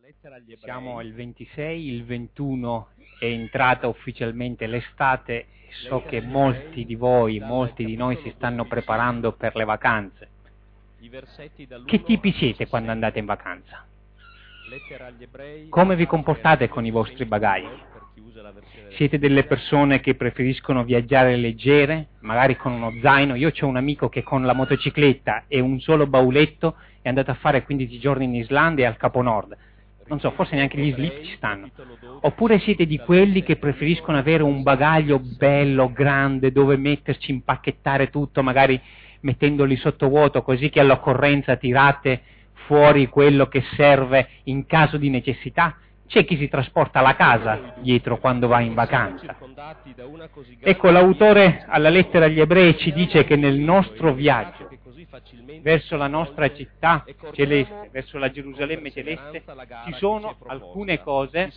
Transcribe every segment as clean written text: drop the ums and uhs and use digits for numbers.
Siamo il 26, il 21 è entrata ufficialmente l'estate. So che molti di voi, molti di noi si stanno preparando per le vacanze. Che tipi siete quando andate in vacanza? Come vi comportate con i vostri bagagli? Siete delle persone che preferiscono viaggiare leggere, magari con uno zaino? Io ho un amico che con la motocicletta e un solo bauletto è andato a fare 15 giorni in Islanda e al Capo Nord. Non so, forse neanche gli slip ci stanno. Oppure siete di quelli che preferiscono avere un bagaglio bello, grande, dove metterci, impacchettare tutto, magari mettendoli sottovuoto, così che all'occorrenza tirate fuori quello che serve in caso di necessità? C'è chi si trasporta la casa dietro quando va in vacanza. Ecco, l'autore alla lettera agli ebrei ci dice che nel nostro viaggio verso la nostra città celeste, verso la Gerusalemme celeste, ci sono alcune cose,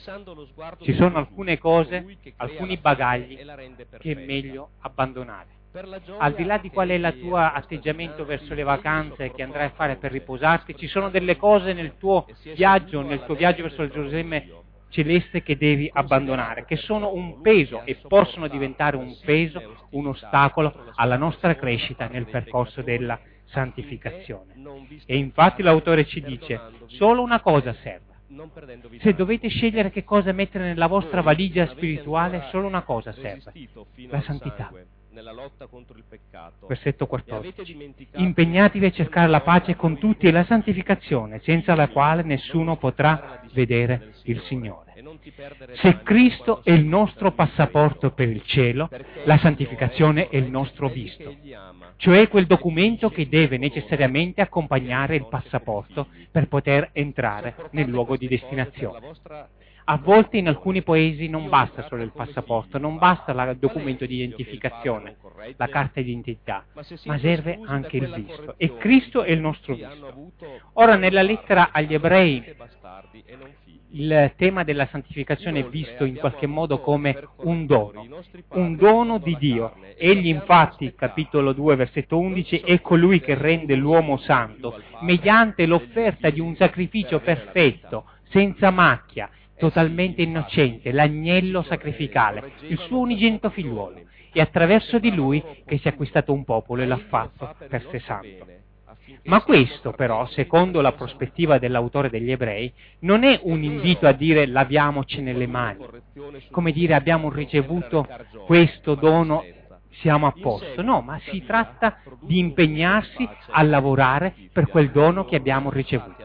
alcuni bagagli che è meglio abbandonare. Al di là di qual è il tuo atteggiamento verso le vacanze che andrai a fare per riposarti, ci sono delle cose nel tuo viaggio verso la Gerusalemme celeste che devi abbandonare, che sono un peso e possono diventare un peso, un ostacolo alla nostra crescita nel percorso della santificazione. E infatti l'autore ci dice: solo una cosa serve. Se dovete scegliere che cosa mettere nella vostra valigia spirituale, solo una cosa serve: la santità. Versetto 14. Impegnatevi a cercare la pace con tutti e la santificazione, senza la quale nessuno potrà vedere il Signore. Se Cristo è il nostro passaporto per il cielo, la santificazione è il nostro visto, cioè quel documento che deve necessariamente accompagnare il passaporto per poter entrare nel luogo di destinazione. A volte in alcuni paesi non basta solo il passaporto, non basta il documento di identificazione, la carta di identità, ma serve anche il visto. E Cristo è il nostro visto. Ora, nella lettera agli ebrei, il tema della santificazione è visto in qualche modo come un dono di Dio. Egli infatti, capitolo 2, versetto 11, è colui che rende l'uomo santo, mediante l'offerta di un sacrificio perfetto, senza macchia, totalmente innocente, l'agnello sacrificale, il suo unigenito figliuolo, e attraverso di lui che si è acquistato un popolo e l'ha fatto per sé santo. Ma questo però, secondo la prospettiva dell'autore degli ebrei, non è un invito a dire laviamoci nelle mani, come dire abbiamo ricevuto questo dono, siamo a posto. No, ma si tratta di impegnarsi a lavorare per quel dono che abbiamo ricevuto.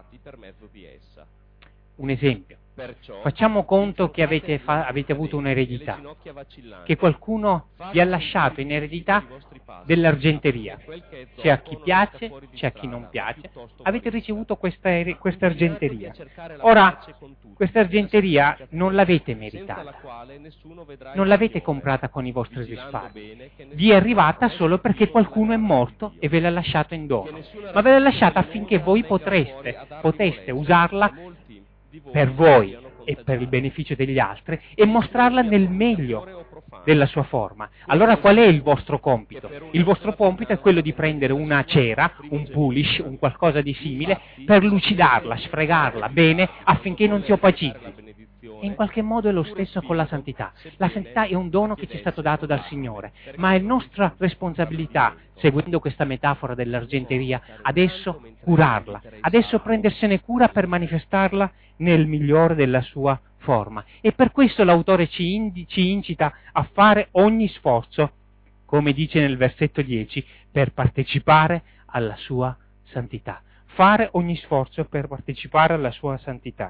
Un esempio. Facciamo conto che avete avuto un'eredità, che qualcuno vi ha lasciato in eredità dell'argenteria. C'è a chi piace, c'è a chi non piace. Avete ricevuto questa argenteria. Ora, questa argenteria non l'avete meritata, non l'avete comprata con i vostri risparmi. Vi è arrivata solo perché qualcuno è morto e ve l'ha lasciata in dono. Ma ve l'ha lasciata affinché voi poteste usarla per voi e per il beneficio degli altri e mostrarla nel meglio della sua forma. Allora qual è il vostro compito? Il vostro compito è quello di prendere una cera, un polish, un qualcosa di simile, per lucidarla, sfregarla bene affinché non si opacizzi. E in qualche modo è lo stesso con la santità. La santità è un dono che ci è stato dato dal Signore, ma è nostra responsabilità, seguendo questa metafora dell'argenteria, adesso curarla, adesso prendersene cura per manifestarla nel migliore della sua forma. E per questo l'autore ci incita a fare ogni sforzo, come dice nel versetto 10, per partecipare alla sua santità. Fare ogni sforzo per partecipare alla sua santità.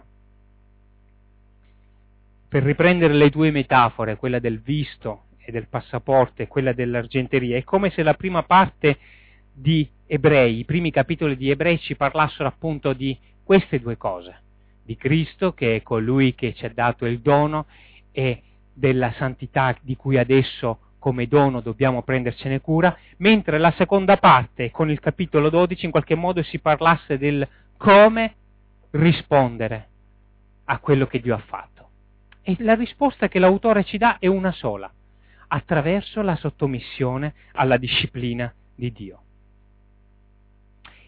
Per riprendere le due metafore, quella del visto e del passaporto e quella dell'argenteria, è come se la prima parte di Ebrei, i primi capitoli di Ebrei ci parlassero appunto di queste due cose, di Cristo che è colui che ci ha dato il dono e della santità di cui adesso come dono dobbiamo prendercene cura, mentre la seconda parte con il capitolo 12 in qualche modo si parlasse del come rispondere a quello che Dio ha fatto. E la risposta che l'autore ci dà è una sola: attraverso la sottomissione alla disciplina di Dio.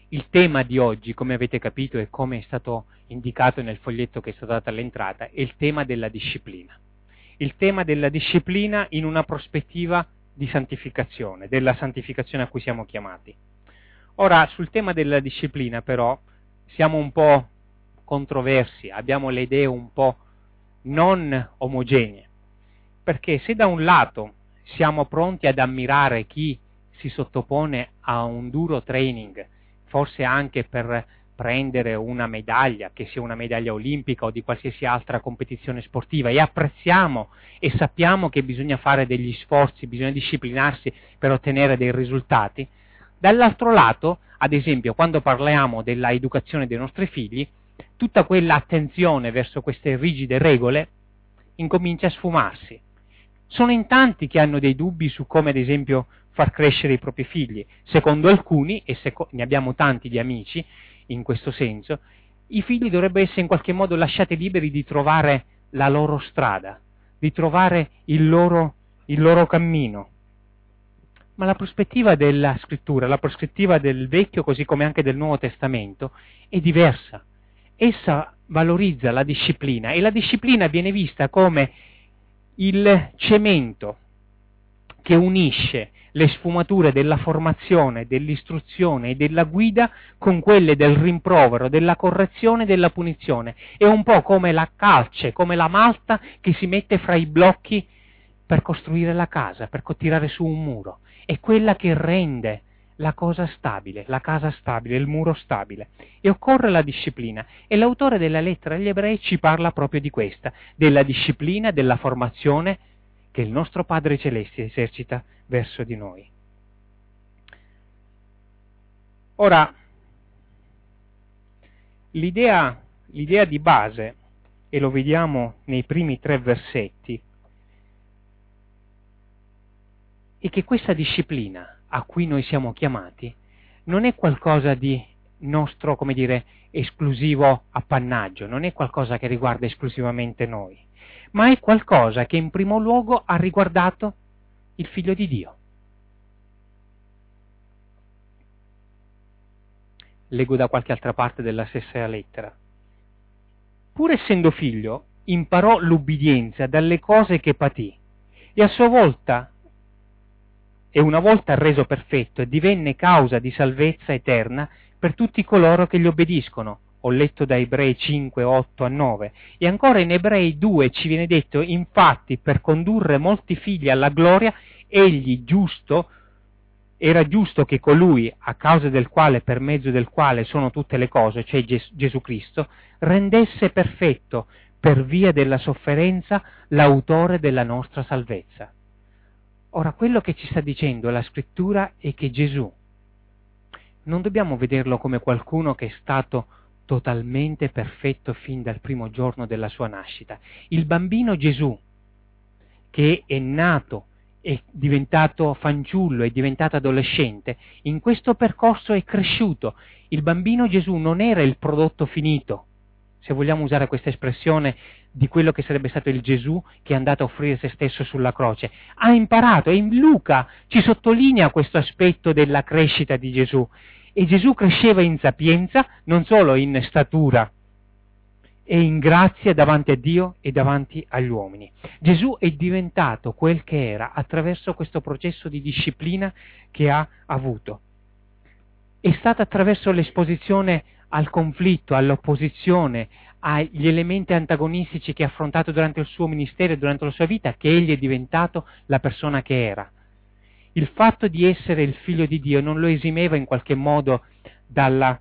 il tema di oggi, come avete capito e come è stato indicato nel foglietto che è stato dato all'entrata, è il tema della disciplina. Il tema della disciplina in una prospettiva di santificazione, della santificazione a cui siamo chiamati. Ora, sul tema della disciplina, però, siamo un po' controversi, abbiamo le idee un po' non omogenee, perché se da un lato siamo pronti ad ammirare chi si sottopone a un duro training, forse anche per prendere una medaglia, che sia una medaglia olimpica o di qualsiasi altra competizione sportiva, e apprezziamo e sappiamo che bisogna fare degli sforzi, bisogna disciplinarsi per ottenere dei risultati, dall'altro lato, ad esempio, quando parliamo della educazione dei nostri figli, tutta quella attenzione verso queste rigide regole incomincia a sfumarsi. Sono in tanti che hanno dei dubbi su come, ad esempio, far crescere i propri figli. Secondo alcuni, e ne abbiamo tanti di amici in questo senso, i figli dovrebbero essere in qualche modo lasciati liberi di trovare la loro strada, di trovare il loro cammino. Ma la prospettiva della scrittura, la prospettiva del Vecchio così come anche del Nuovo Testamento è diversa. Essa valorizza la disciplina e la disciplina viene vista come il cemento che unisce le sfumature della formazione, dell'istruzione e della guida con quelle del rimprovero, della correzione e della punizione. È un po' come la calce, come la malta che si mette fra i blocchi per costruire la casa, per tirare su un muro. È quella che rende la cosa stabile, la casa stabile, il muro stabile. E occorre la disciplina. E l'autore della lettera agli Ebrei ci parla proprio di questa, della disciplina, della formazione che il nostro Padre Celeste esercita verso di noi. Ora, l'idea di base, e lo vediamo nei primi 3 versetti, è che questa disciplina a cui noi siamo chiamati non è qualcosa di nostro, come dire, esclusivo appannaggio, non è qualcosa che riguarda esclusivamente noi, ma è qualcosa che in primo luogo ha riguardato il Figlio di Dio. Leggo da qualche altra parte della stessa lettera. Pur essendo figlio, imparò l'ubbidienza dalle cose che patì, e a sua volta, e una volta reso perfetto, divenne causa di salvezza eterna per tutti coloro che gli obbediscono. Ho letto da Ebrei 5, 8 a 9, e ancora in Ebrei 2 ci viene detto, infatti, per condurre molti figli alla gloria, egli era giusto che colui, a causa del quale, per mezzo del quale sono tutte le cose, cioè Gesù Cristo, rendesse perfetto, per via della sofferenza, l'autore della nostra salvezza. Ora, quello che ci sta dicendo la Scrittura è che Gesù non dobbiamo vederlo come qualcuno che è stato totalmente perfetto fin dal primo giorno della sua nascita. Il bambino Gesù, che è nato, è diventato fanciullo, è diventato adolescente, in questo percorso è cresciuto. Il bambino Gesù non era il prodotto finito, se vogliamo usare questa espressione, di quello che sarebbe stato il Gesù che è andato a offrire se stesso sulla croce. Ha imparato, e in Luca ci sottolinea questo aspetto della crescita di Gesù. E Gesù cresceva in sapienza, non solo in statura, e in grazia davanti a Dio e davanti agli uomini. Gesù è diventato quel che era attraverso questo processo di disciplina che ha avuto. È stato attraverso l'esposizione al conflitto, all'opposizione, agli elementi antagonistici che ha affrontato durante il suo ministero e durante la sua vita, che egli è diventato la persona che era. Il fatto di essere il figlio di Dio non lo esimeva in qualche modo dalla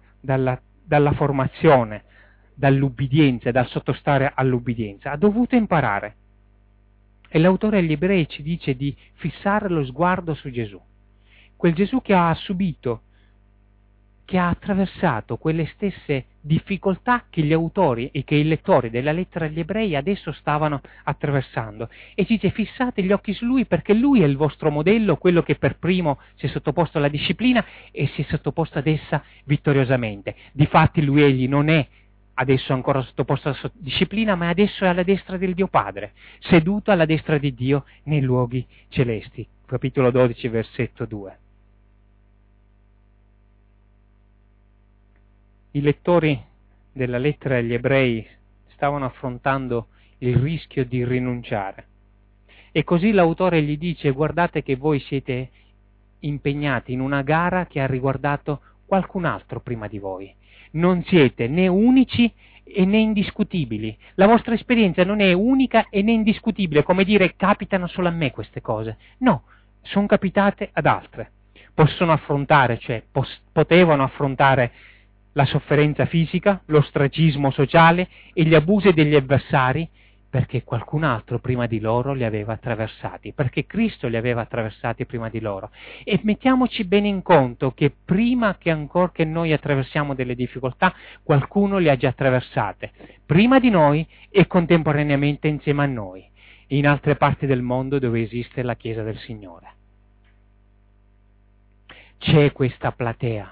formazione, dall'ubbidienza, dal sottostare all'ubbidienza. Ha dovuto imparare. E l'autore agli Ebrei ci dice di fissare lo sguardo su Gesù. Quel Gesù che ha subito, che ha attraversato quelle stesse difficoltà che gli autori e che i lettori della lettera agli Ebrei adesso stavano attraversando. E ci dice: fissate gli occhi su Lui, perché Lui è il vostro modello, quello che per primo si è sottoposto alla disciplina e si è sottoposto ad essa vittoriosamente. Difatti Lui egli non è adesso ancora sottoposto alla disciplina, ma adesso è alla destra del Dio Padre, seduto alla destra di Dio nei luoghi celesti. Capitolo 12, versetto 2. I lettori della lettera agli ebrei stavano affrontando il rischio di rinunciare. E così l'autore gli dice: guardate che voi siete impegnati in una gara che ha riguardato qualcun altro prima di voi. Non siete né unici e né indiscutibili. La vostra esperienza non è unica e né indiscutibile, come dire capitano solo a me queste cose. No, sono capitate ad altre. Possono affrontare, cioè potevano affrontare la sofferenza fisica, l'ostracismo sociale e gli abusi degli avversari, perché qualcun altro prima di loro li aveva attraversati, perché Cristo li aveva attraversati prima di loro. E mettiamoci bene in conto che prima che ancora che noi attraversiamo delle difficoltà, qualcuno le ha già attraversate, prima di noi e contemporaneamente insieme a noi, in altre parti del mondo dove esiste la Chiesa del Signore. C'è questa platea.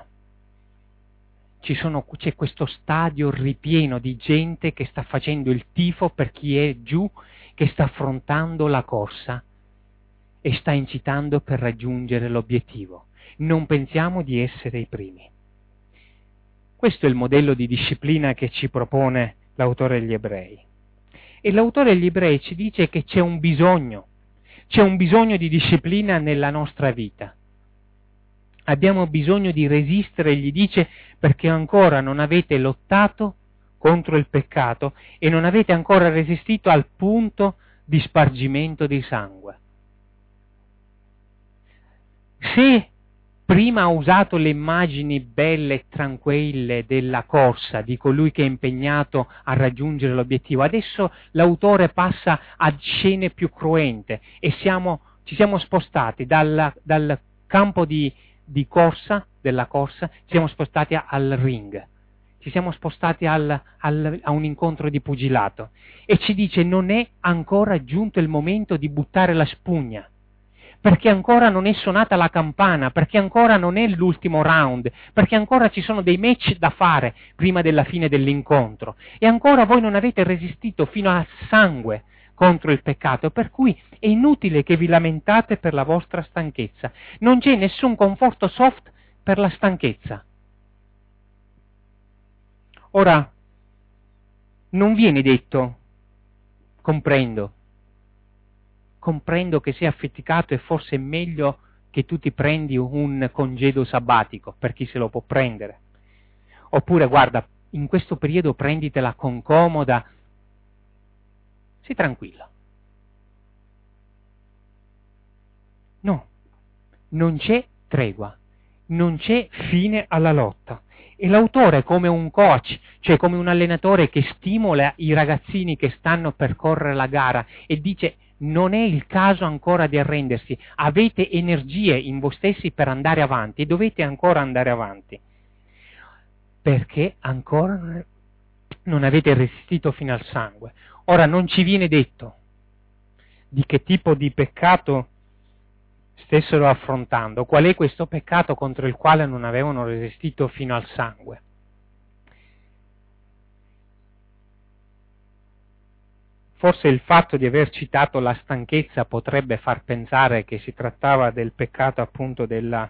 C'è questo stadio ripieno di gente che sta facendo il tifo per chi è giù, che sta affrontando la corsa e sta incitando per raggiungere l'obiettivo. Non pensiamo di essere i primi. Questo è il modello di disciplina che ci propone l'autore degli Ebrei. E l'autore degli Ebrei ci dice che c'è un bisogno di disciplina nella nostra vita. Abbiamo bisogno di resistere, gli dice, perché ancora non avete lottato contro il peccato e non avete ancora resistito al punto di spargimento di sangue. Se prima ha usato le immagini belle e tranquille della corsa, di colui che è impegnato a raggiungere l'obiettivo, adesso l'autore passa a scene più cruente e ci siamo spostati dal campo della corsa, ci siamo spostati al ring, ci siamo spostati a un incontro di pugilato e ci dice: non è ancora giunto il momento di buttare la spugna, perché ancora non è suonata la campana, perché ancora non è l'ultimo round, perché ancora ci sono dei match da fare prima della fine dell'incontro e ancora voi non avete resistito fino al sangue contro il peccato, per cui è inutile che vi lamentate per la vostra stanchezza. Non c'è nessun conforto soft per la stanchezza. Ora, non viene detto: comprendo che sei affaticato e forse è meglio che tu ti prendi un congedo sabbatico, per chi se lo può prendere. Oppure, guarda, in questo periodo prenditela con comoda. Sii tranquillo. No, non c'è tregua, non c'è fine alla lotta. E l'autore, come un coach, cioè come un allenatore che stimola i ragazzini che stanno per correre la gara e dice: non è il caso ancora di arrendersi, avete energie in voi stessi per andare avanti e dovete ancora andare avanti, perché ancora non avete resistito fino al sangue. Ora non ci viene detto di che tipo di peccato stessero affrontando, qual è questo peccato contro il quale non avevano resistito fino al sangue. Forse il fatto di aver citato la stanchezza potrebbe far pensare che si trattava del peccato appunto dello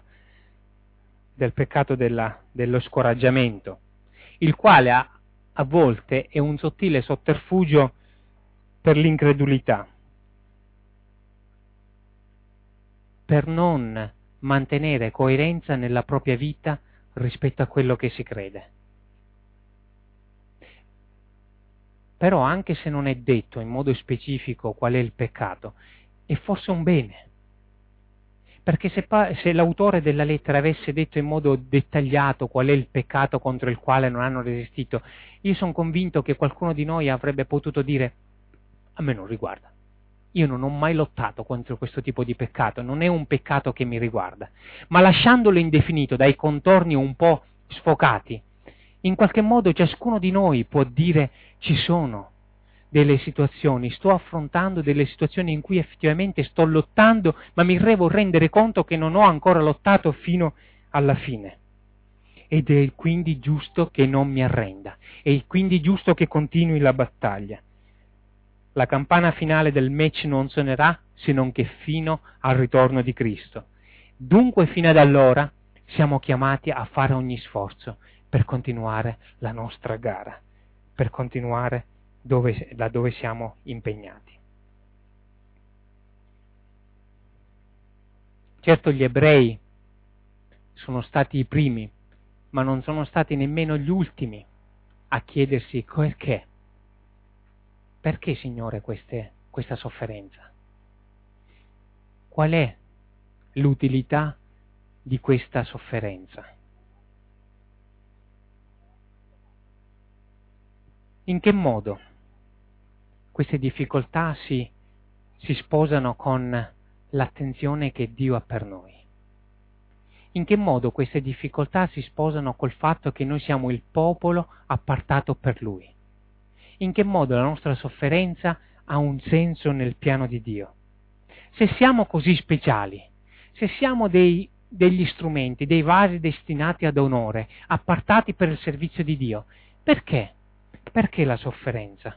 scoraggiamento, il quale a volte è un sottile sotterfugio per l'incredulità, per non mantenere coerenza nella propria vita rispetto a quello che si crede. Però anche se non è detto in modo specifico qual è il peccato, è forse un bene. Perché se l'autore della lettera avesse detto in modo dettagliato qual è il peccato contro il quale non hanno resistito, io sono convinto che qualcuno di noi avrebbe potuto dire: a me non riguarda. Io non ho mai lottato contro questo tipo di peccato, non è un peccato che mi riguarda. Ma lasciandolo indefinito, dai contorni un po' sfocati, in qualche modo ciascuno di noi può dire: ci sono delle situazioni, sto affrontando delle situazioni in cui effettivamente sto lottando, ma mi devo rendere conto che non ho ancora lottato fino alla fine. Ed è quindi giusto che non mi arrenda, è quindi giusto che continui la battaglia. La campana finale del match non suonerà se non che fino al ritorno di Cristo. Dunque fino ad allora siamo chiamati a fare ogni sforzo per continuare la nostra gara, per continuare laddove siamo impegnati. Certo, gli ebrei sono stati i primi, ma non sono stati nemmeno gli ultimi a chiedersi perché. Perché, Signore, questa sofferenza? Qual è l'utilità di questa sofferenza? In che modo queste difficoltà si sposano con l'attenzione che Dio ha per noi? In che modo queste difficoltà si sposano col fatto che noi siamo il popolo appartato per Lui? In che modo la nostra sofferenza ha un senso nel piano di Dio? Se siamo così speciali, se siamo degli strumenti, dei vasi destinati ad onore, appartati per il servizio di Dio, perché? Perché la sofferenza?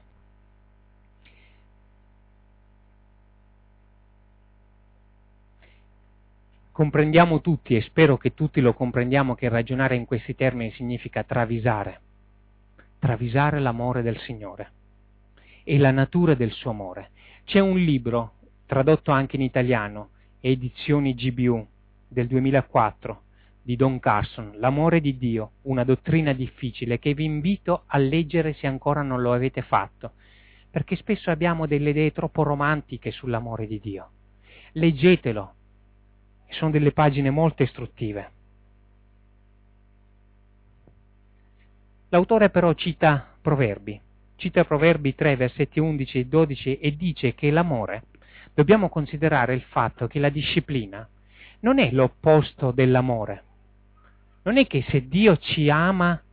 Comprendiamo tutti, e spero che tutti lo comprendiamo, che ragionare in questi termini significa travisare l'amore del Signore e la natura del suo amore. C'è un libro, tradotto anche in italiano, edizioni GBU, del 2004, di Don Carson, L'amore di Dio, una dottrina difficile, che vi invito a leggere se ancora non lo avete fatto, perché spesso abbiamo delle idee troppo romantiche sull'amore di Dio. Leggetelo, sono delle pagine molto istruttive. L'autore però cita Proverbi 3, versetti 11 e 12, e dice che l'amore, dobbiamo considerare il fatto che la disciplina non è l'opposto dell'amore. Non è che se Dio ci ama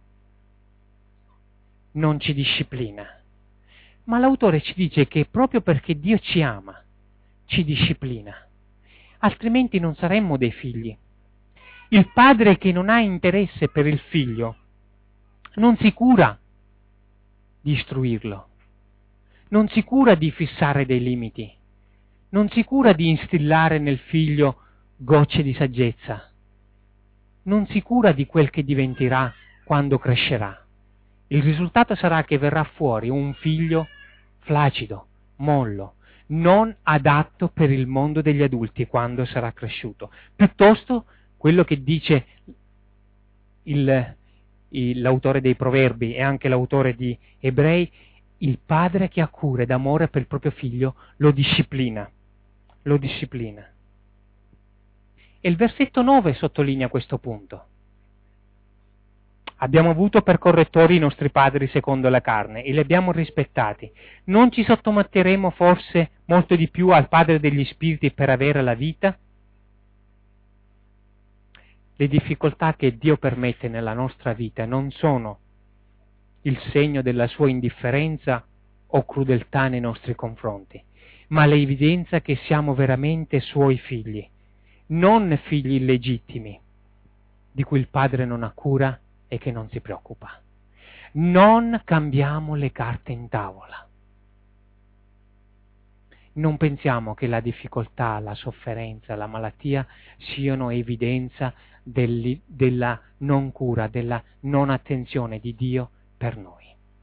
non ci disciplina, ma l'autore ci dice che proprio perché Dio ci ama, ci disciplina, altrimenti non saremmo dei figli. Il padre che non ha interesse per il figlio non si cura di istruirlo, non si cura di fissare dei limiti, non si cura di instillare nel figlio gocce di saggezza, non si cura di quel che diventerà quando crescerà. Il risultato sarà che verrà fuori un figlio flaccido, mollo, non adatto per il mondo degli adulti quando sarà cresciuto. Piuttosto, quello che dice l'autore dei Proverbi e anche l'autore di Ebrei, il padre che ha cura ed amore per il proprio figlio lo disciplina. E il versetto 9 sottolinea questo punto. Abbiamo avuto per correttori i nostri padri secondo la carne e li abbiamo rispettati. Non ci sottometteremo forse molto di più al Padre degli Spiriti per avere la vita? Le difficoltà che Dio permette nella nostra vita non sono il segno della sua indifferenza o crudeltà nei nostri confronti, ma l'evidenza che siamo veramente suoi figli, non figli illegittimi, di cui il Padre non ha cura e che non si preoccupa. Non cambiamo le carte in tavola. Non pensiamo che la difficoltà, la sofferenza, la malattia siano evidenza della non cura, della non attenzione di Dio per noi.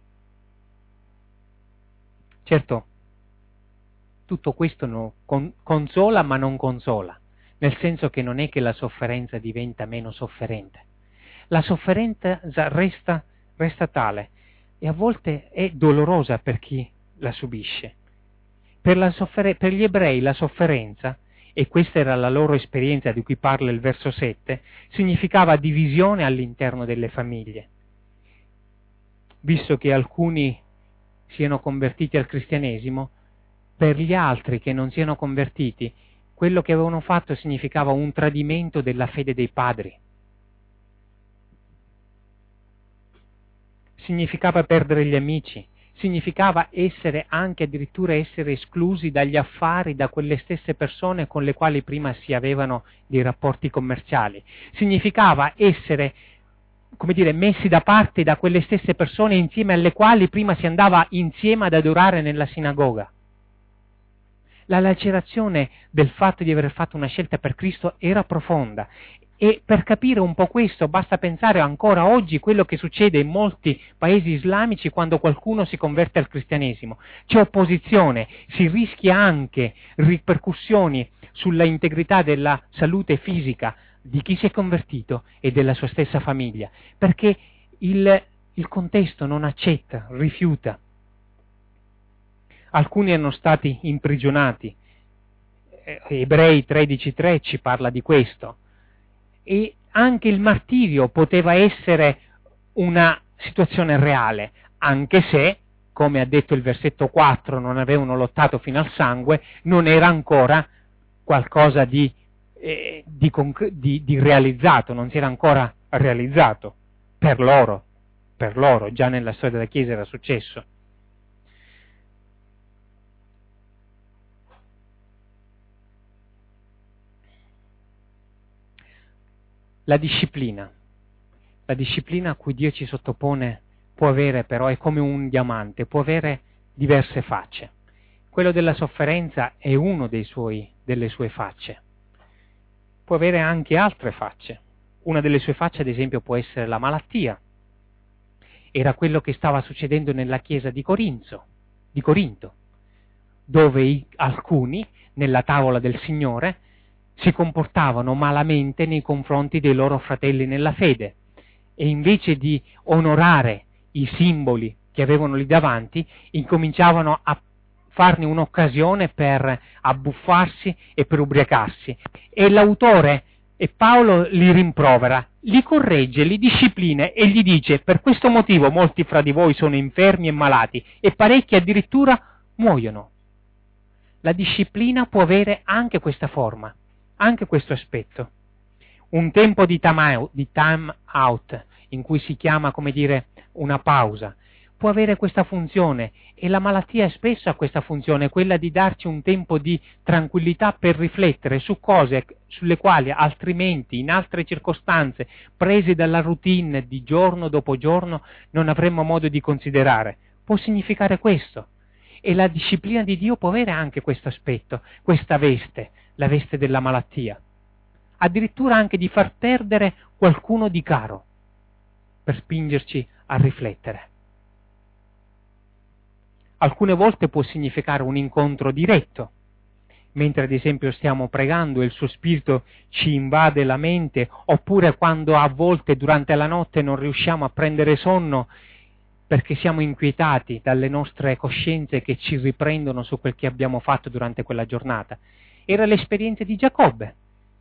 Certo, tutto questo consola ma non consola, nel senso che non è che la sofferenza diventa meno sofferente. La sofferenza resta tale e a volte è dolorosa per chi la subisce. Per gli ebrei la sofferenza, e questa era la loro esperienza di cui parla il verso 7, significava divisione all'interno delle famiglie. Visto che alcuni siano convertiti al cristianesimo, per gli altri che non siano convertiti, quello che avevano fatto significava un tradimento della fede dei padri. Significava perdere gli amici, significava addirittura essere esclusi dagli affari da quelle stesse persone con le quali prima si avevano dei rapporti commerciali. Significava essere, messi da parte da quelle stesse persone insieme alle quali prima si andava insieme ad adorare nella sinagoga. La lacerazione del fatto di aver fatto una scelta per Cristo era profonda. E per capire un po' questo basta pensare ancora oggi quello che succede in molti paesi islamici quando qualcuno si converte al cristianesimo. C'è opposizione, si rischia anche ripercussioni sulla integrità della salute fisica di chi si è convertito e della sua stessa famiglia, perché il contesto non accetta, rifiuta. Alcuni erano stati imprigionati. Ebrei 13:3 ci parla di questo. E anche il martirio poteva essere una situazione reale, anche se, come ha detto il versetto 4, non avevano lottato fino al sangue, non era ancora qualcosa di realizzato, non si era ancora realizzato per loro, già nella storia della Chiesa era successo. La disciplina a cui Dio ci sottopone può avere però, è come un diamante, può avere diverse facce. Quello della sofferenza è uno delle sue facce. Può avere anche altre facce. Una delle sue facce, ad esempio, può essere la malattia. Era quello che stava succedendo nella chiesa di Corinto, dove alcuni, nella tavola del Signore, si comportavano malamente nei confronti dei loro fratelli nella fede e invece di onorare i simboli che avevano lì davanti, incominciavano a farne un'occasione per abbuffarsi e per ubriacarsi. E l'autore, e Paolo, li rimprovera, li corregge, li disciplina e gli dice: per questo motivo molti fra di voi sono infermi e malati e parecchi addirittura muoiono. La disciplina può avere anche questa forma, anche questo aspetto. Un tempo di time out, in cui si chiama, come dire, una pausa, può avere questa funzione, e la malattia spesso ha questa funzione, quella di darci un tempo di tranquillità per riflettere su cose sulle quali altrimenti, in altre circostanze, prese dalla routine di giorno dopo giorno, non avremmo modo di considerare. Può significare questo. E la disciplina di Dio può avere anche questo aspetto, questa veste, la veste della malattia. Addirittura anche di far perdere qualcuno di caro, per spingerci a riflettere. Alcune volte può significare un incontro diretto, mentre ad esempio stiamo pregando e il suo spirito ci invade la mente, oppure quando a volte durante la notte non riusciamo a prendere sonno perché siamo inquietati dalle nostre coscienze che ci riprendono su quel che abbiamo fatto durante quella giornata. Era l'esperienza di Giacobbe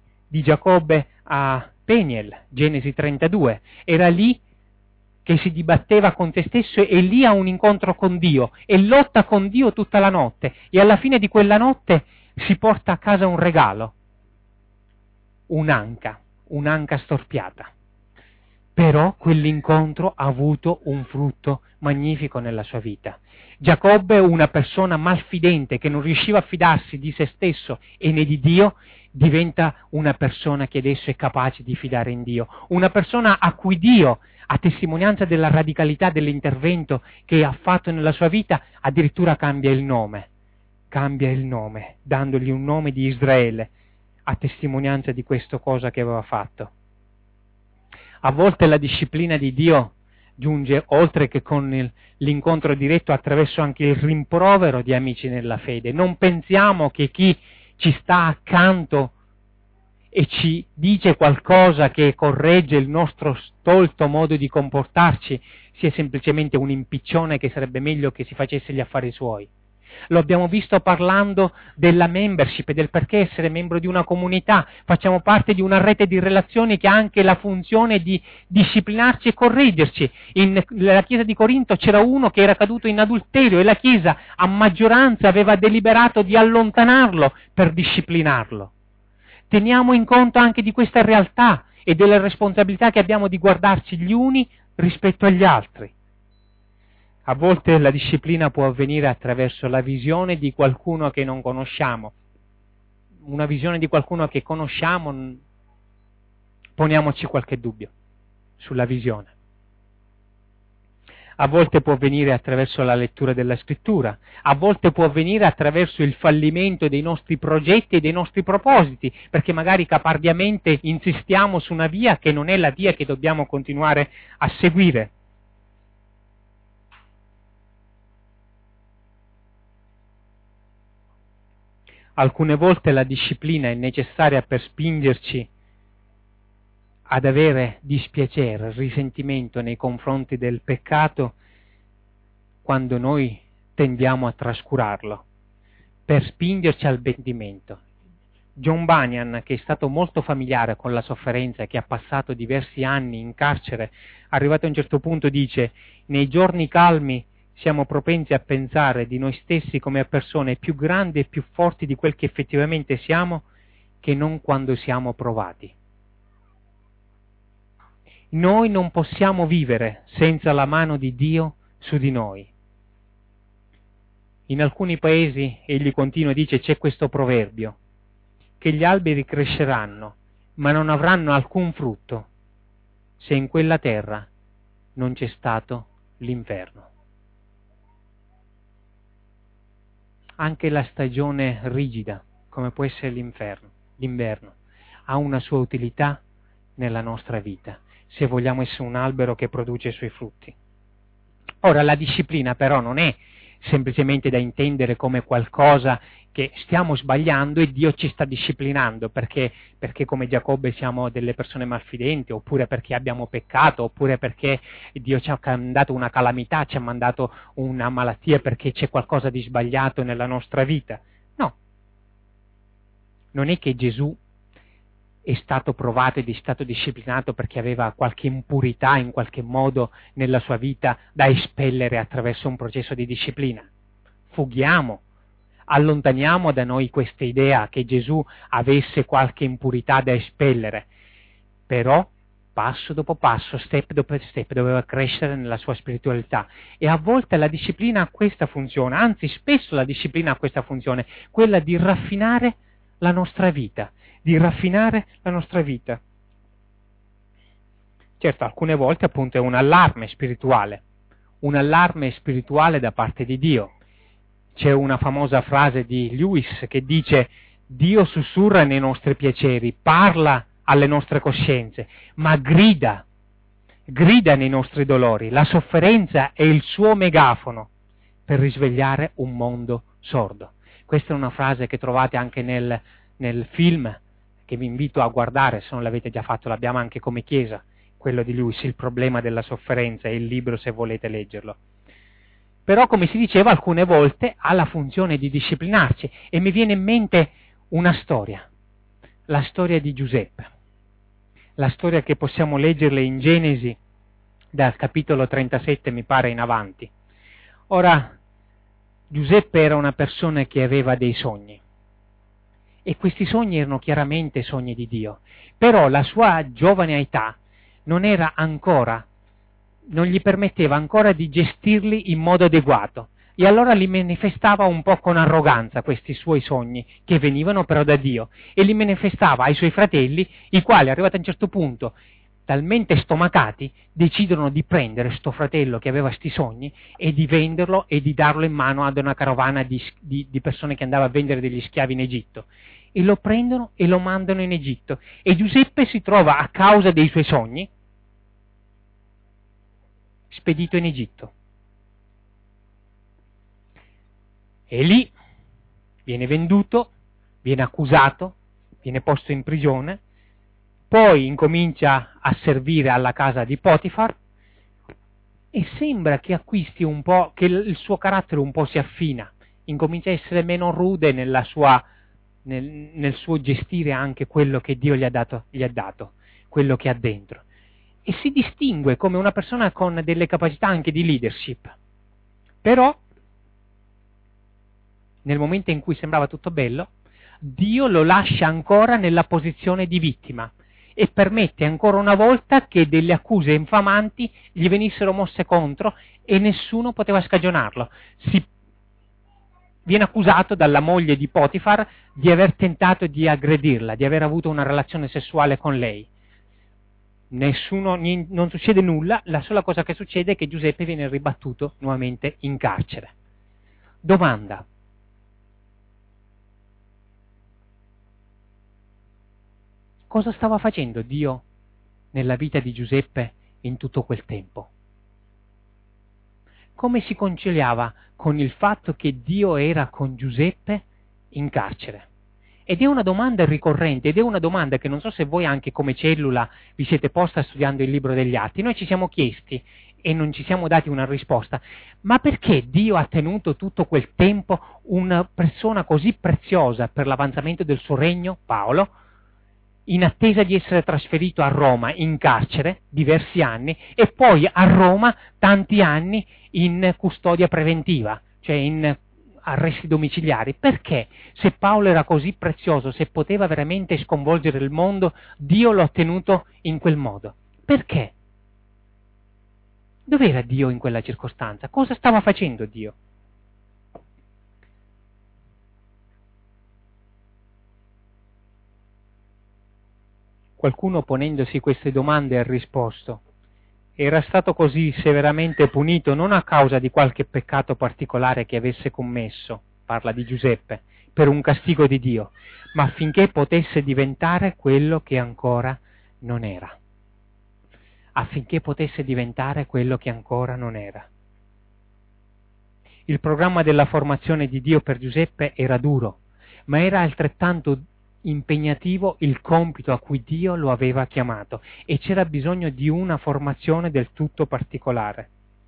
a Peniel, Genesi 32. Era lì che si dibatteva con se stesso e lì ha un incontro con Dio e lotta con Dio tutta la notte, e alla fine di quella notte si porta a casa un regalo, un'anca storpiata. Però quell'incontro ha avuto un frutto magnifico nella sua vita. Giacobbe, una persona malfidente che non riusciva a fidarsi di se stesso e né di Dio, diventa una persona che adesso è capace di fidare in Dio, una persona a cui Dio, a testimonianza della radicalità dell'intervento che ha fatto nella sua vita, addirittura cambia il nome, dandogli un nome di Israele, a testimonianza di questa cosa che aveva fatto. A volte la disciplina di Dio giunge oltre che con l'incontro diretto, attraverso anche il rimprovero di amici nella fede. Non pensiamo che chi ci sta accanto e ci dice qualcosa che corregge il nostro stolto modo di comportarci sia semplicemente un impiccione che sarebbe meglio che si facesse gli affari suoi. Lo abbiamo visto parlando della membership e del perché essere membro di una comunità. Facciamo parte di una rete di relazioni che ha anche la funzione di disciplinarci e correggerci. Nella chiesa di Corinto c'era uno che era caduto in adulterio e la chiesa a maggioranza aveva deliberato di allontanarlo per disciplinarlo. Teniamo in conto anche di questa realtà e delle responsabilità che abbiamo di guardarci gli uni rispetto agli altri. A volte la disciplina può avvenire attraverso la visione di qualcuno che non conosciamo. Una visione di qualcuno che conosciamo, poniamoci qualche dubbio sulla visione. a volte può avvenire attraverso la lettura della scrittura, a volte può avvenire attraverso il fallimento dei nostri progetti e dei nostri propositi, perché magari caparbiamente insistiamo su una via che non è la via che dobbiamo continuare a seguire. Alcune volte la disciplina è necessaria per spingerci ad avere dispiacere, risentimento nei confronti del peccato quando noi tendiamo a trascurarlo, per spingerci al pentimento. John Bunyan, che è stato molto familiare con la sofferenza e che ha passato diversi anni in carcere, arrivato a un certo punto dice: nei giorni calmi siamo propensi a pensare di noi stessi come a persone più grandi e più forti di quel che effettivamente siamo, che non quando siamo provati. Noi non possiamo vivere senza la mano di Dio su di noi. In alcuni paesi, egli continua e dice, c'è questo proverbio, che gli alberi cresceranno, ma non avranno alcun frutto, se in quella terra non c'è stato l'inverno. Anche la stagione rigida, come può essere l'inverno, ha una sua utilità nella nostra vita, se vogliamo essere un albero che produce i suoi frutti. Ora, la disciplina però non è semplicemente da intendere come qualcosa che stiamo sbagliando e Dio ci sta disciplinando perché come Giacobbe siamo delle persone malfidenti, oppure perché abbiamo peccato, oppure perché Dio ci ha mandato una calamità, ci ha mandato una malattia perché c'è qualcosa di sbagliato nella nostra vita. No, non è che Gesù è stato provato ed è stato disciplinato perché aveva qualche impurità in qualche modo nella sua vita da espellere attraverso un processo di disciplina. Fughiamo, allontaniamo da noi questa idea che Gesù avesse qualche impurità da espellere, però passo dopo passo, step dopo step, doveva crescere nella sua spiritualità, e a volte la disciplina ha questa funzione, anzi spesso la disciplina ha questa funzione, quella di raffinare la nostra vita, Certo, alcune volte appunto è un allarme spirituale da parte di Dio. C'è una famosa frase di Lewis che dice: Dio sussurra nei nostri piaceri, parla alle nostre coscienze, ma grida nei nostri dolori. La sofferenza è il suo megafono per risvegliare un mondo sordo. Questa è una frase che trovate anche nel film che vi invito a guardare, se non l'avete già fatto, l'abbiamo anche come chiesa, quello di Lewis, Il problema della sofferenza, è il libro se volete leggerlo. Però, come si diceva, alcune volte ha la funzione di disciplinarci, e mi viene in mente una storia, la storia di Giuseppe, la storia che possiamo leggerle in Genesi dal capitolo 37, mi pare, in avanti. Ora, Giuseppe era una persona che aveva dei sogni, e questi sogni erano chiaramente sogni di Dio, però la sua giovane età non gli permetteva ancora di gestirli in modo adeguato, e allora li manifestava un po' con arroganza questi suoi sogni, che venivano però da Dio, e li manifestava ai suoi fratelli, i quali, arrivati a un certo punto, talmente stomacati, decidono di prendere sto fratello che aveva sti sogni e di venderlo e di darlo in mano ad una carovana di persone che andava a vendere degli schiavi in Egitto, e lo prendono e lo mandano in Egitto, e Giuseppe si trova, a causa dei suoi sogni, spedito in Egitto, e lì viene venduto, viene accusato, viene posto in prigione, poi incomincia a servire alla casa di Potifar, e sembra che acquisti un po', che il suo carattere un po' si affina, incomincia a essere meno rude nel suo gestire anche quello che Dio gli ha dato, quello che ha dentro, e si distingue come una persona con delle capacità anche di leadership. Però, nel momento in cui sembrava tutto bello, Dio lo lascia ancora nella posizione di vittima e permette ancora una volta che delle accuse infamanti gli venissero mosse contro, e nessuno poteva scagionarlo. Viene accusato dalla moglie di Potifar di aver tentato di aggredirla, di aver avuto una relazione sessuale con lei. non succede nulla, la sola cosa che succede è che Giuseppe viene ribattuto nuovamente in carcere. Domanda: cosa stava facendo Dio nella vita di Giuseppe in tutto quel tempo? Come si conciliava con il fatto che Dio era con Giuseppe in carcere? Ed è una domanda ricorrente, ed è una domanda che non so se voi anche come cellula vi siete posta studiando il libro degli Atti. Noi ci siamo chiesti e non ci siamo dati una risposta, ma perché Dio ha tenuto tutto quel tempo una persona così preziosa per l'avanzamento del suo regno, Paolo, in attesa di essere trasferito a Roma in carcere diversi anni e poi a Roma tanti anni in custodia preventiva, cioè in arresti domiciliari? Perché, se Paolo era così prezioso, se poteva veramente sconvolgere il mondo, Dio lo ha tenuto in quel modo? Perché? Dov'era Dio in quella circostanza? Cosa stava facendo Dio? Qualcuno, ponendosi queste domande, ha risposto: era stato così severamente punito non a causa di qualche peccato particolare che avesse commesso, parla di Giuseppe, per un castigo di Dio, ma affinché potesse diventare quello che ancora non era. Affinché potesse diventare quello che ancora non era. Il programma della formazione di Dio per Giuseppe era duro, ma era altrettanto impegnativo il compito a cui Dio lo aveva chiamato, e c'era bisogno di una formazione del tutto particolare.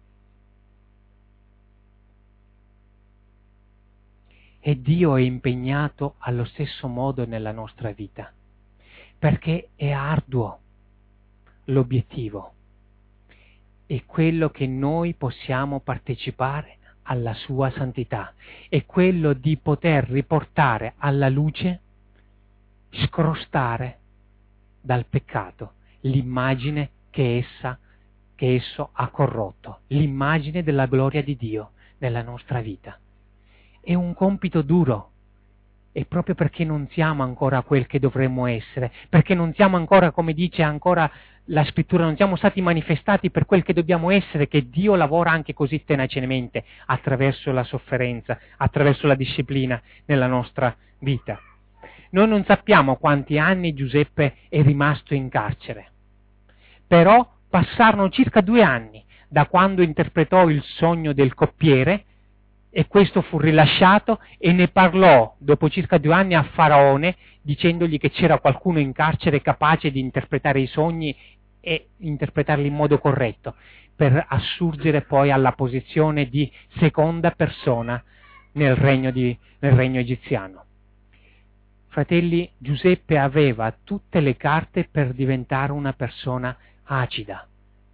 E Dio è impegnato allo stesso modo nella nostra vita, perché è arduo l'obiettivo, è quello che noi possiamo partecipare alla sua santità, è quello di poter riportare alla luce, scrostare dal peccato l'immagine che esso ha corrotto, l'immagine della gloria di Dio nella nostra vita. È un compito duro, e proprio perché non siamo ancora quel che dovremmo essere, perché non siamo ancora, come dice ancora la scrittura, non siamo stati manifestati per quel che dobbiamo essere, che Dio lavora anche così tenacemente attraverso la sofferenza, attraverso la disciplina nella nostra vita. Noi non sappiamo quanti anni Giuseppe è rimasto in carcere, però passarono circa 2 anni da quando interpretò il sogno del coppiere, e questo fu rilasciato, e ne parlò dopo circa 2 anni a Faraone, dicendogli che c'era qualcuno in carcere capace di interpretare i sogni e interpretarli in modo corretto, per assurgere poi alla posizione di seconda persona nel regno egiziano. Fratelli, Giuseppe aveva tutte le carte per diventare una persona acida,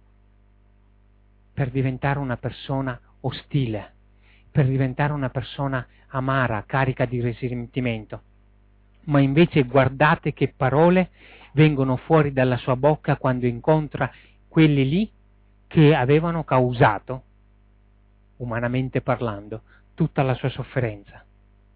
per diventare una persona ostile, per diventare una persona amara, carica di risentimento. Ma invece guardate che parole vengono fuori dalla sua bocca quando incontra quelli lì che avevano causato, umanamente parlando, tutta la sua sofferenza.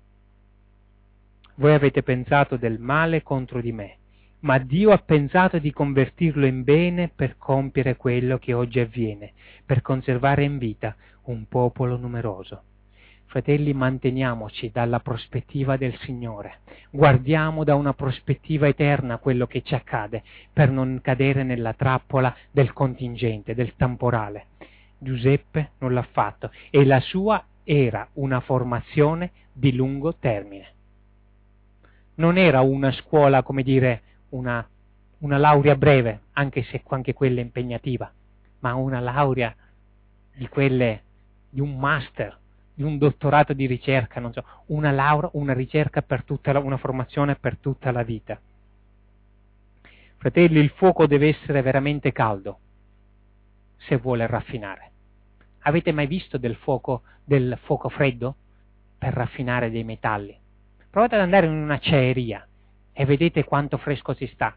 Voi avete pensato del male contro di me, ma Dio ha pensato di convertirlo in bene per compiere quello che oggi avviene, per conservare in vita un popolo numeroso. Fratelli, manteniamoci dalla prospettiva del Signore, guardiamo da una prospettiva eterna quello che ci accade, per non cadere nella trappola del contingente, del temporale. Giuseppe non l'ha fatto, e la sua era una formazione di lungo termine. Non era una scuola, come dire, una laurea breve, anche se anche quella è impegnativa, ma una laurea di quelle, di un master, di un dottorato di ricerca, non so, una laurea, una ricerca per una formazione per tutta la vita. Fratelli, il fuoco deve essere veramente caldo se vuole raffinare. Avete mai visto del fuoco freddo per raffinare dei metalli? Provate ad andare in un'acciaieria e vedete quanto fresco si sta.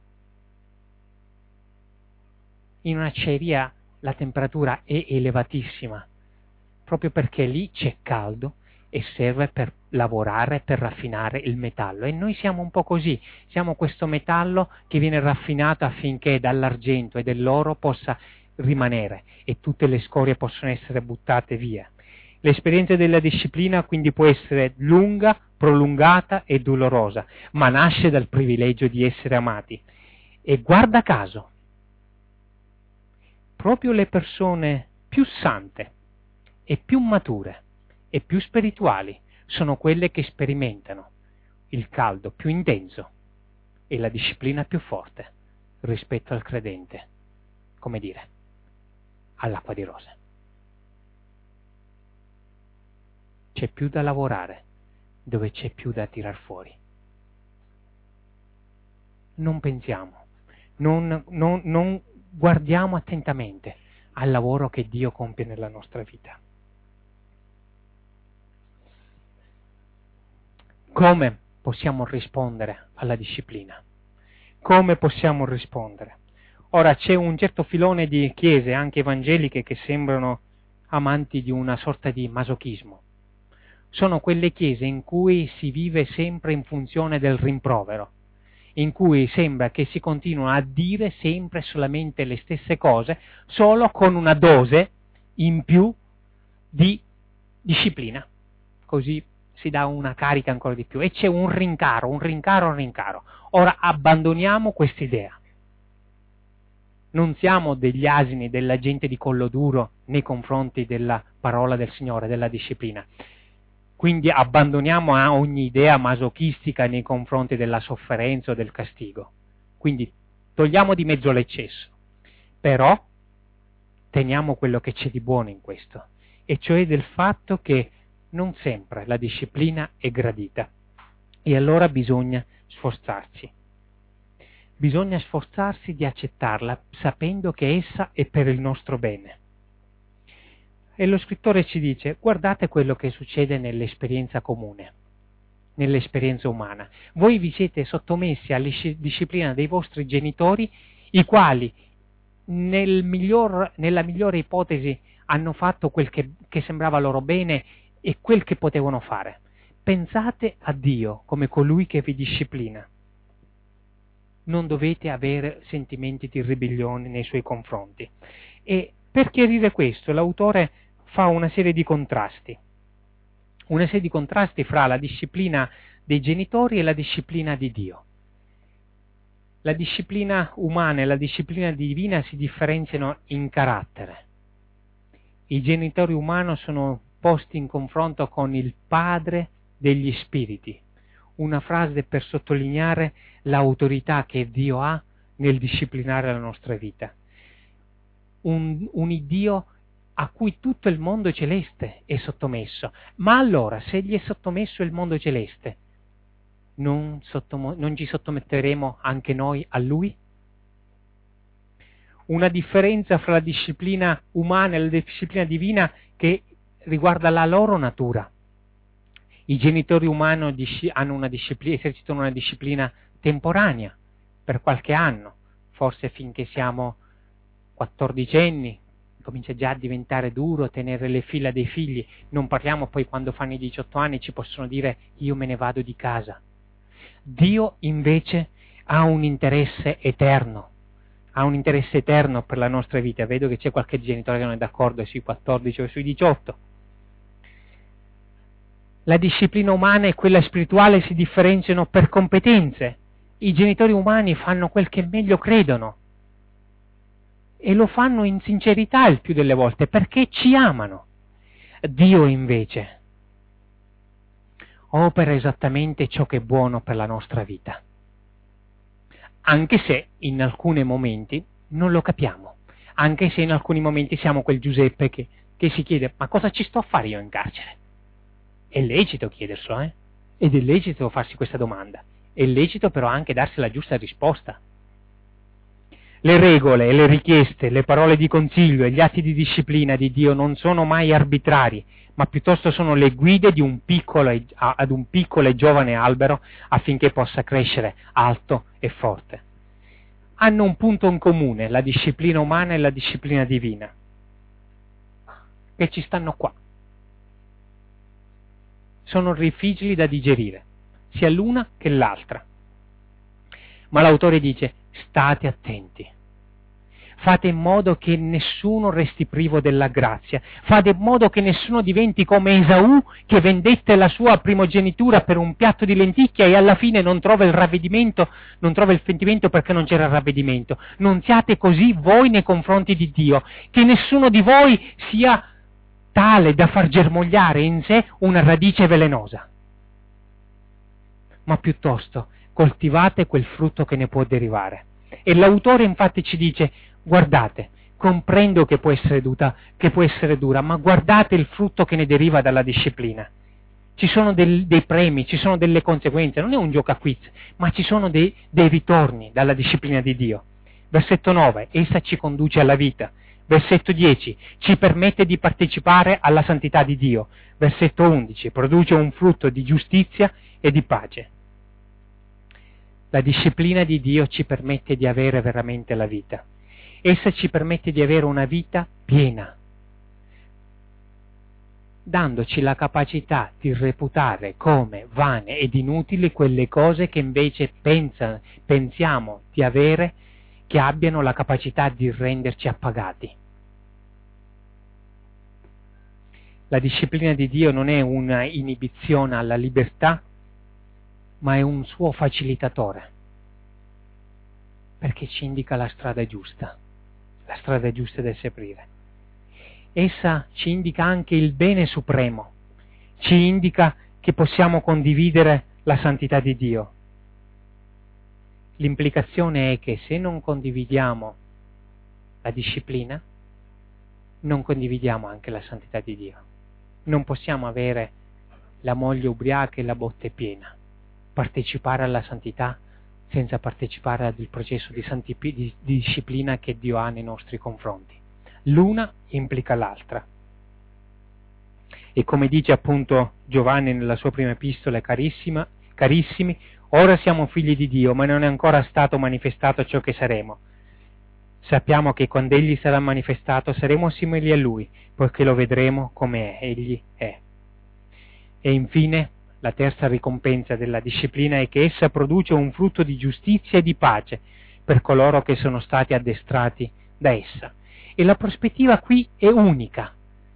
In un'acciaieria la temperatura è elevatissima, proprio perché lì c'è caldo e serve per lavorare, per raffinare il metallo. E noi siamo un po' così, siamo questo metallo che viene raffinato affinché dall'argento e dell'oro possa rimanere e tutte le scorie possono essere buttate via. L'esperienza della disciplina quindi può essere lunga, prolungata e dolorosa, ma nasce dal privilegio di essere amati. E guarda caso, proprio le persone più sante e più mature e più spirituali sono quelle che sperimentano il caldo più intenso e la disciplina più forte rispetto al credente, come dire, all'acqua di rose. C'è più da lavorare dove c'è più da tirar fuori. Non pensiamo, non guardiamo attentamente al lavoro che Dio compie nella nostra vita. Come possiamo rispondere alla disciplina? Come possiamo rispondere? Ora c'è un certo filone di chiese, anche evangeliche, che sembrano amanti di una sorta di masochismo. Sono quelle chiese in cui si vive sempre in funzione del rimprovero, in cui sembra che si continuino a dire sempre solamente le stesse cose, solo con una dose in più di disciplina. Così si dà una carica ancora di più. E c'è un rincaro. Ora abbandoniamo quest'idea. Non siamo degli asini, della gente di collo duro nei confronti della parola del Signore, della disciplina. Quindi abbandoniamo a ogni idea masochistica nei confronti della sofferenza o del castigo. Quindi togliamo di mezzo l'eccesso, però teniamo quello che c'è di buono in questo, e cioè del fatto che non sempre la disciplina è gradita e allora bisogna sforzarsi. Bisogna sforzarsi di accettarla sapendo che essa è per il nostro bene. E lo scrittore ci dice: guardate quello che succede nell'esperienza comune, nell'esperienza umana. Voi vi siete sottomessi alla disciplina dei vostri genitori, i quali nella migliore ipotesi hanno fatto quel che sembrava loro bene e quel che potevano fare. Pensate a Dio come colui che vi disciplina. Non dovete avere sentimenti di ribellione nei suoi confronti. E per chiarire questo, l'autore fa una serie di contrasti fra la disciplina dei genitori e la disciplina di Dio. La disciplina umana e la disciplina divina si differenziano in carattere. I genitori umani sono posti in confronto con il Padre degli spiriti, una frase per sottolineare l'autorità che Dio ha nel disciplinare la nostra vita. Un Dio a cui tutto il mondo celeste è sottomesso. Ma allora, se gli è sottomesso il mondo celeste, non ci sottometteremo anche noi a Lui? Una differenza fra la disciplina umana e la disciplina divina che riguarda la loro natura. I genitori umani esercitano una disciplina temporanea, per qualche anno, forse finché siamo 14enni, comincia già a diventare duro tenere le fila dei figli, non parliamo poi quando fanno i 18 anni ci possono dire io me ne vado di casa. Dio invece ha un interesse eterno per la nostra vita. Vedo che c'è qualche genitore che non è d'accordo sui 14 o sui 18. La disciplina umana e quella spirituale si differenziano per competenze. I genitori umani fanno quel che meglio credono e lo fanno in sincerità il più delle volte perché ci amano. Dio invece opera esattamente ciò che è buono per la nostra vita, anche se in alcuni momenti non lo capiamo, anche se in alcuni momenti siamo quel Giuseppe che si chiede ma cosa ci sto a fare io in carcere? È lecito chiederselo, ed è lecito farsi questa domanda, è lecito però anche darsi la giusta risposta. Le regole e le richieste, le parole di consiglio e gli atti di disciplina di Dio non sono mai arbitrari, ma piuttosto sono le guide ad un piccolo e giovane albero affinché possa crescere alto e forte. Hanno un punto in comune, la disciplina umana e la disciplina divina, che ci stanno qua. sono difficili da digerire, sia l'una che l'altra. Ma l'autore dice: state attenti. Fate in modo che nessuno resti privo della grazia. Fate in modo che nessuno diventi come Esaù, che vendette la sua primogenitura per un piatto di lenticchia e alla fine non trova il ravvedimento, non trova il pentimento perché non c'era il ravvedimento. Non siate così voi nei confronti di Dio, che nessuno di voi sia tale da far germogliare in sé una radice velenosa. Ma piuttosto coltivate quel frutto che ne può derivare. E l'autore infatti ci dice: guardate, comprendo che può essere dura, ma guardate il frutto che ne deriva dalla disciplina. Ci sono dei premi, ci sono delle conseguenze, non è un gioco a quiz, ma ci sono dei ritorni dalla disciplina di Dio. Versetto 9, essa ci conduce alla vita. Versetto 10, ci permette di partecipare alla santità di Dio. Versetto 11, produce un frutto di giustizia e di pace. La disciplina di Dio ci permette di avere veramente la vita. Essa ci permette di avere una vita piena, dandoci la capacità di reputare come vane ed inutili quelle cose che invece pensiamo di avere, che abbiano la capacità di renderci appagati. La disciplina di Dio non è una inibizione alla libertà, ma è un suo facilitatore, perché ci indica la strada giusta da seguire. Essa ci indica anche il bene supremo, ci indica che possiamo condividere la santità di Dio. L'implicazione è che se non condividiamo la disciplina, non condividiamo anche la santità di Dio. Non possiamo avere la moglie ubriaca e la botte piena, partecipare alla santità senza partecipare al processo di disciplina che Dio ha nei nostri confronti. L'una implica l'altra. E come dice appunto Giovanni nella sua prima epistola, carissimi, ora siamo figli di Dio, ma non è ancora stato manifestato ciò che saremo. Sappiamo che quando Egli sarà manifestato saremo simili a Lui, poiché lo vedremo come Egli è. E infine, la terza ricompensa della disciplina è che essa produce un frutto di giustizia e di pace per coloro che sono stati addestrati da essa. E la prospettiva qui è unica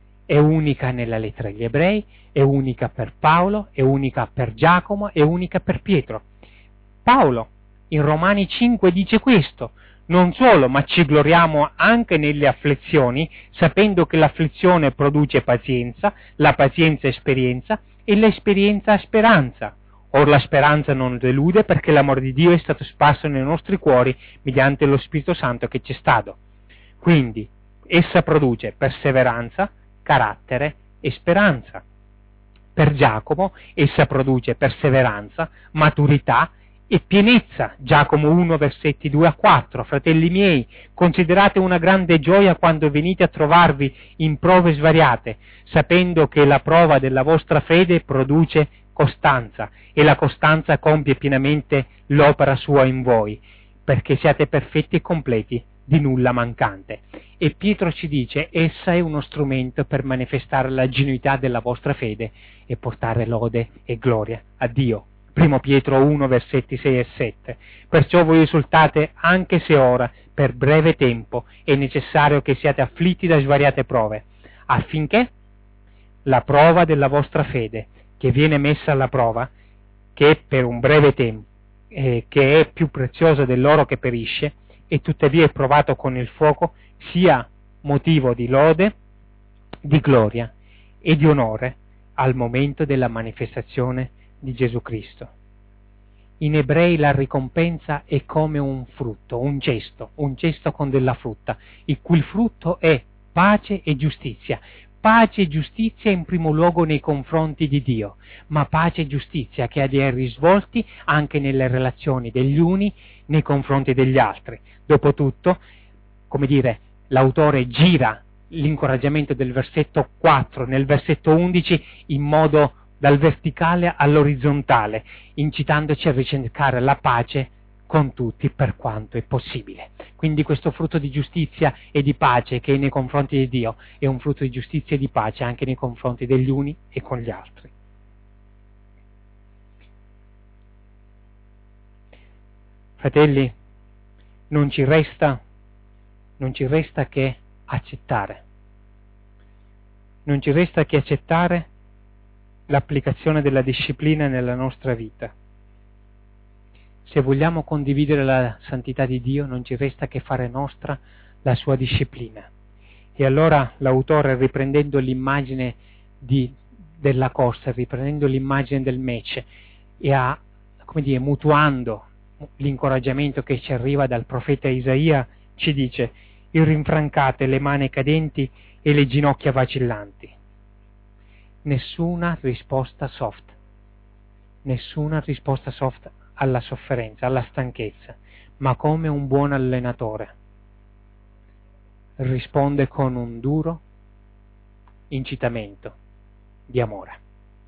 nella lettera agli Ebrei, è unica per Paolo, è unica per Giacomo, è unica per Pietro. Paolo in Romani 5 dice questo: non solo, ma ci gloriamo anche nelle afflizioni, sapendo che l'afflizione produce pazienza, la pazienza esperienza, e l'esperienza speranza. Or la speranza non delude, perché l'amore di Dio è stato sparso nei nostri cuori mediante lo Spirito Santo che c'è stato. Quindi essa produce perseveranza, carattere e speranza. Per Giacomo essa produce perseveranza, maturità e pienezza. Giacomo 1 versetti 2 a 4. Fratelli miei, considerate una grande gioia quando venite a trovarvi in prove svariate, sapendo che la prova della vostra fede produce costanza, e la costanza compie pienamente l'opera sua in voi, perché siate perfetti e completi, di nulla mancante. E Pietro ci dice: essa è uno strumento per manifestare la genuinità della vostra fede e portare lode e gloria a Dio. 1 Pietro 1 versetti 6 e 7. Perciò voi esultate anche se ora, per breve tempo, è necessario che siate afflitti da svariate prove, affinché la prova della vostra fede, che viene messa alla prova, che è per un breve tempo, che è più preziosa dell'oro che perisce, e tuttavia è provato con il fuoco, sia motivo di lode, di gloria e di onore al momento della manifestazione di Gesù Cristo. In Ebrei la ricompensa è come un frutto, un cesto con della frutta, il cui frutto è pace e giustizia. Pace e giustizia in primo luogo nei confronti di Dio, ma pace e giustizia che ha dei risvolti anche nelle relazioni degli uni nei confronti degli altri. Dopotutto, come dire, l'autore gira l'incoraggiamento del versetto 4 nel versetto 11 in modo dal verticale all'orizzontale, incitandoci a ricercare la pace con tutti per quanto è possibile. Quindi questo frutto di giustizia e di pace che è nei confronti di Dio è un frutto di giustizia e di pace anche nei confronti degli uni e con gli altri. Fratelli, non ci resta che accettare. Non ci resta che accettare l'applicazione della disciplina nella nostra vita. Se vogliamo condividere la santità di Dio, non ci resta che fare nostra la sua disciplina. E allora l'autore, riprendendo l'immagine della corsa, riprendendo l'immagine del match, e mutuando l'incoraggiamento che ci arriva dal profeta Isaia, ci dice: rinfrancate le mani cadenti e le ginocchia vacillanti. Nessuna risposta soft alla sofferenza, alla stanchezza, ma come un buon allenatore risponde con un duro incitamento di amore.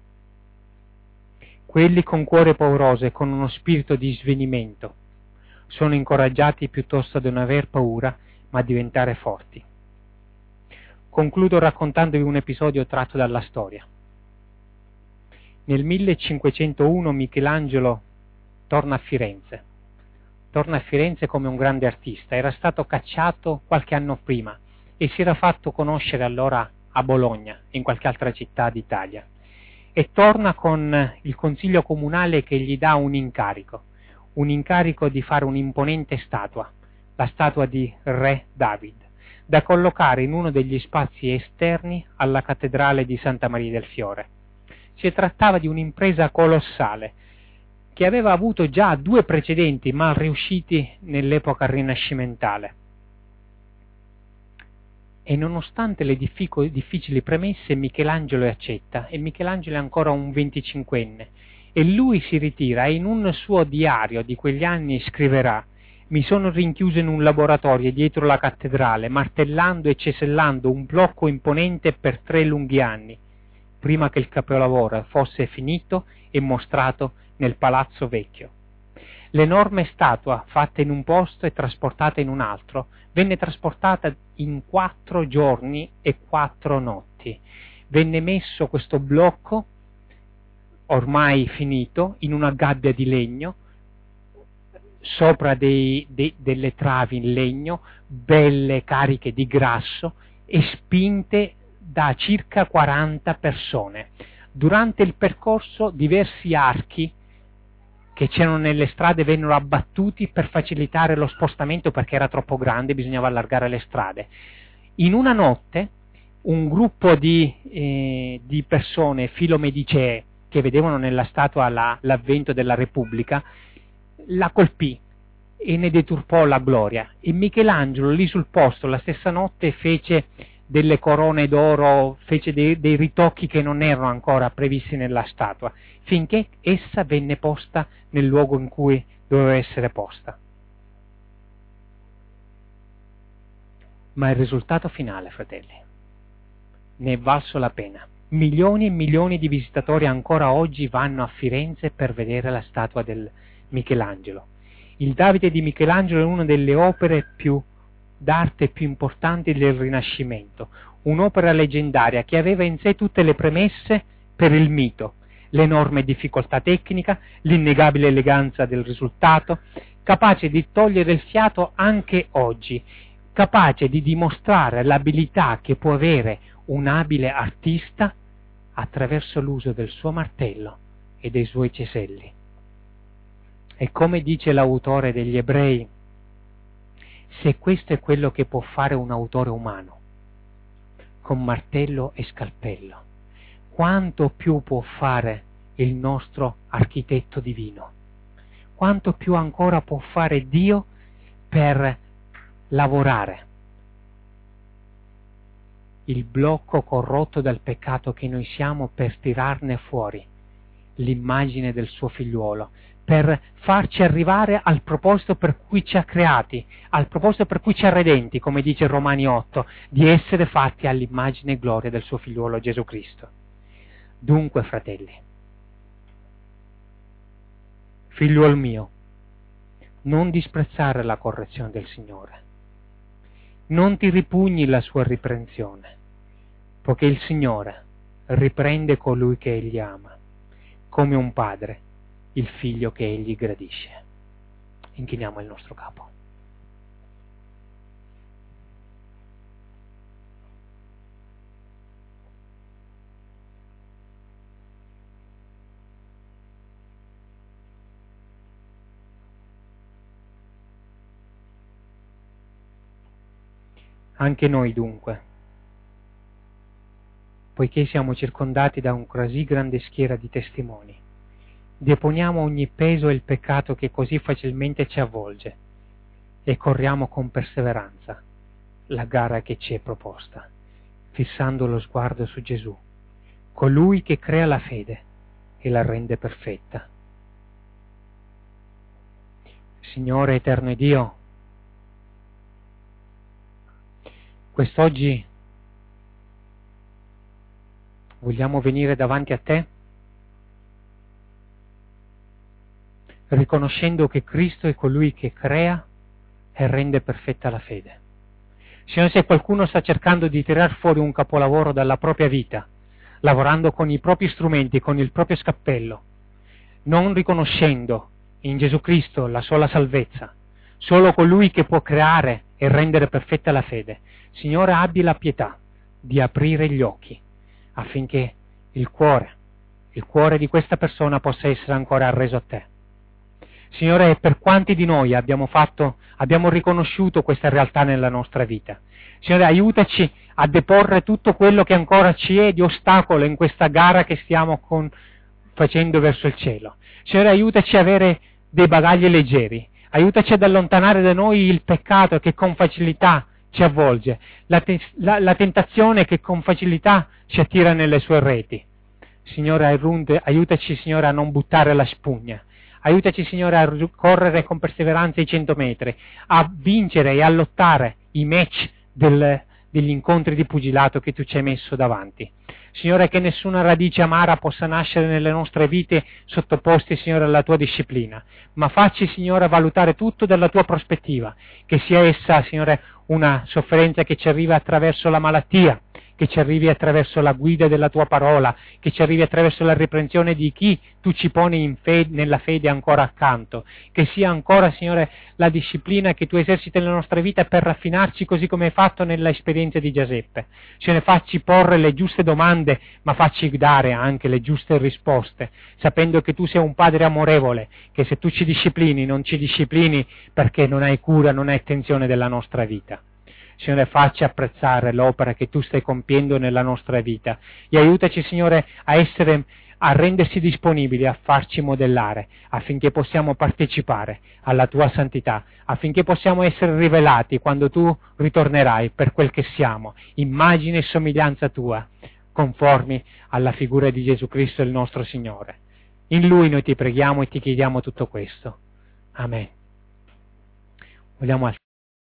Quelli con cuore pauroso e con uno spirito di svenimento sono incoraggiati piuttosto a non aver paura, ma a diventare forti. Concludo raccontandovi un episodio tratto dalla storia. Nel 1501 Michelangelo torna a Firenze come un grande artista. Era stato cacciato qualche anno prima e si era fatto conoscere allora a Bologna, in qualche altra città d'Italia, e torna con il consiglio comunale che gli dà un incarico di fare un'imponente statua, la statua di Re David, da collocare in uno degli spazi esterni alla cattedrale di Santa Maria del Fiore. Si trattava di un'impresa colossale che aveva avuto già 2 precedenti mal riusciti nell'epoca rinascimentale. E nonostante le difficili premesse, Michelangelo accetta, e Michelangelo è ancora un 25enne, e lui si ritira e in un suo diario di quegli anni scriverà: mi sono rinchiuso in un laboratorio dietro la cattedrale, martellando e cesellando un blocco imponente per 3 lunghi anni, prima che il capolavoro fosse finito e mostrato nel Palazzo Vecchio. L'enorme statua, fatta in un posto e trasportata in un altro, venne trasportata in 4 giorni e 4 notti. Venne messo questo blocco, ormai finito, in una gabbia di legno, sopra delle travi in legno, belle cariche di grasso, e spinte da circa 40 persone. Durante il percorso diversi archi che c'erano nelle strade vennero abbattuti per facilitare lo spostamento, perché era troppo grande, bisognava allargare le strade. In una notte un gruppo di persone filomedicee che vedevano nella statua l'avvento della Repubblica la colpì e ne deturpò la gloria, e Michelangelo lì sul posto la stessa notte fece delle corone d'oro, fece dei ritocchi che non erano ancora previsti nella statua, finché essa venne posta nel luogo in cui doveva essere posta. Ma il risultato finale, fratelli, ne è valso la pena. Milioni e milioni di visitatori ancora oggi vanno a Firenze per vedere la statua del Michelangelo. Il Davide di Michelangelo è una delle opere d'arte più importanti del Rinascimento, un'opera leggendaria che aveva in sé tutte le premesse per il mito: l'enorme difficoltà tecnica, l'innegabile eleganza del risultato, capace di togliere il fiato anche oggi, capace di dimostrare l'abilità che può avere un abile artista attraverso l'uso del suo martello e dei suoi ceselli. E come dice l'autore degli Ebrei, se questo è quello che può fare un autore umano, con martello e scalpello, quanto più può fare il nostro architetto divino? Quanto più ancora può fare Dio per lavorare il blocco corrotto dal peccato che noi siamo, per tirarne fuori l'immagine del suo figliuolo, per farci arrivare al proposito per cui ci ha creati, al proposito per cui ci ha redenti, come dice Romani 8, di essere fatti all'immagine e gloria del suo figliuolo Gesù Cristo. Dunque, fratelli, figliuol mio, non disprezzare la correzione del Signore, non ti ripugni la sua riprensione, poiché il Signore riprende colui che Egli ama, come un padre il figlio che Egli gradisce. inchiniamo il nostro capo. Anche noi dunque, poiché siamo circondati da un così grande schiera di testimoni, deponiamo ogni peso e il peccato che così facilmente ci avvolge e corriamo con perseveranza la gara che ci è proposta, fissando lo sguardo su Gesù, colui che crea la fede e la rende perfetta. Signore eterno Dio, quest'oggi vogliamo venire davanti a Te riconoscendo che Cristo è colui che crea e rende perfetta la fede. Signore, se qualcuno sta cercando di tirar fuori un capolavoro dalla propria vita, lavorando con i propri strumenti, con il proprio scappello, non riconoscendo in Gesù Cristo la sola salvezza, solo colui che può creare e rendere perfetta la fede, Signore, abbi la pietà di aprire gli occhi affinché il cuore di questa persona possa essere ancora arreso a Te. Signore, per quanti di noi abbiamo riconosciuto questa realtà nella nostra vita. Signore, aiutaci a deporre tutto quello che ancora ci è di ostacolo in questa gara che stiamo facendo verso il cielo. Signore, aiutaci a avere dei bagagli leggeri, aiutaci ad allontanare da noi il peccato che con facilità ci avvolge, la tentazione che con facilità ci attira nelle sue reti. Signore, aiutaci, Signore, a non buttare la spugna. Aiutaci, Signore, a correre con perseveranza i 100 metri, a vincere e a lottare i match degli incontri di pugilato che Tu ci hai messo davanti. Signore, che nessuna radice amara possa nascere nelle nostre vite sottoposte, Signore, alla Tua disciplina, ma facci, Signore, valutare tutto dalla Tua prospettiva, che sia essa, Signore, una sofferenza che ci arriva attraverso la malattia, che ci arrivi attraverso la guida della Tua parola, che ci arrivi attraverso la riprensione di chi Tu ci poni nella fede ancora accanto, che sia ancora, Signore, la disciplina che Tu eserciti nella nostra vita per raffinarci così come hai fatto nella esperienza di Giuseppe. Signore, facci porre le giuste domande, ma facci dare anche le giuste risposte, sapendo che Tu sei un Padre amorevole, che se Tu ci disciplini, non ci disciplini perché non hai cura, non hai attenzione della nostra vita. Signore, facci apprezzare l'opera che Tu stai compiendo nella nostra vita e aiutaci, Signore, a rendersi disponibili a farci modellare affinché possiamo partecipare alla Tua santità, affinché possiamo essere rivelati quando Tu ritornerai per quel che siamo, immagine e somiglianza Tua, conformi alla figura di Gesù Cristo il nostro Signore. In Lui noi Ti preghiamo e Ti chiediamo tutto questo. Amen. Vogliamo